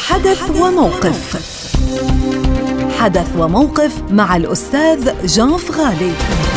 حدث وموقف. حدث وموقف مع الأستاذ جان فغالي.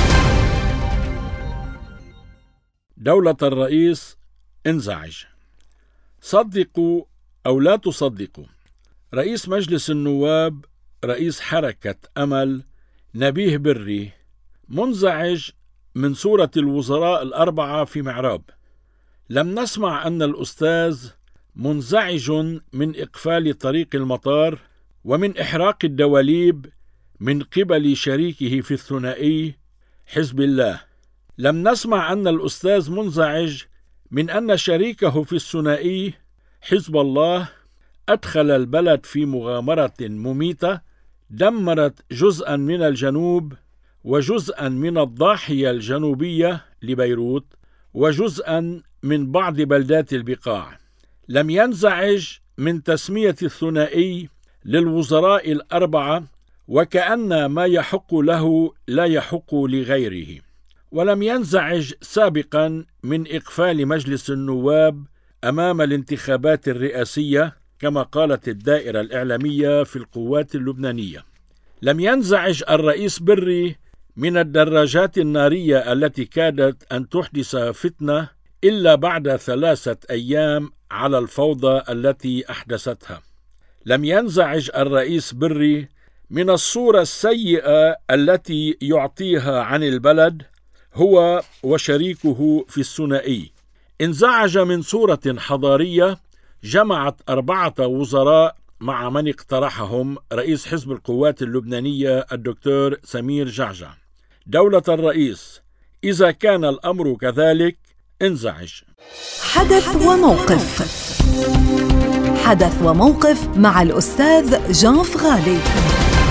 دولة الرئيس انزعج. صدقوا أو لا تصدقوا، رئيس مجلس النواب رئيس حركة أمل نبيه بري منزعج من صورة الوزراء الأربعة في معراب. لم نسمع أن الأستاذ منزعج من إقفال طريق المطار ومن إحراق الدواليب من قبل شريكه في الثنائي حزب الله. لم نسمع أن الأستاذ منزعج من أن شريكه في الثنائي حزب الله أدخل البلد في مغامرة مميتة دمرت جزءا من الجنوب وجزءا من الضاحية الجنوبية لبيروت وجزءا من بعض بلدات البقاع. لم ينزعج من تسمية الثنائي للوزراء الأربعة وكأن ما يحق له لا يحق لغيره. ولم ينزعج سابقا من إقفال مجلس النواب أمام الانتخابات الرئاسية كما قالت الدائرة الإعلامية في القوات اللبنانية. لم ينزعج الرئيس بري من الدراجات النارية التي كادت أن تحدث فتنة إلا بعد 3 أيام على الفوضى التي أحدثتها. لم ينزعج الرئيس بري من الصورة السيئة التي يعطيها عن البلد هو وشريكه في الثنائي. انزعج من صورة حضارية جمعت 4 وزراء مع من اقترحهم رئيس حزب القوات اللبنانية الدكتور سمير جعجع. دولة الرئيس إذا كان الأمر كذلك انزعج. حدث وموقف. حدث وموقف مع الأستاذ جان فغالي.